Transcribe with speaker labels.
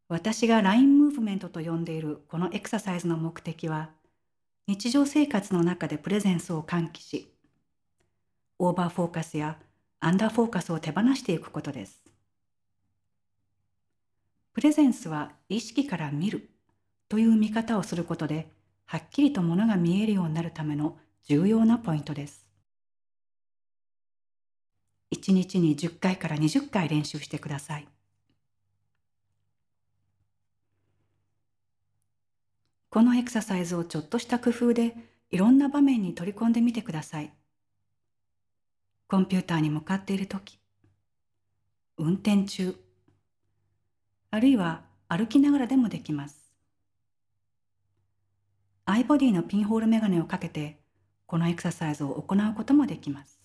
Speaker 1: 私がラインムーブメントと呼んでいるこのエクササイズの目的は、日常生活の中でプレゼンスを喚起し、オーバーフォーカスやアンダーフォーカスを手放していくことです。プレゼンスは意識から見るという見方をすることで、はっきりとものが見えるようになるための重要なポイントです。1日に10回から20回練習してください。このエクササイズをちょっとした工夫でいろんな場面に取り込んでみてください。コンピューターに向かっているとき、運転中、あるいは歩きながらでもできます。アイボディのピンホールメガネをかけて、このエクササイズを行うこともできます。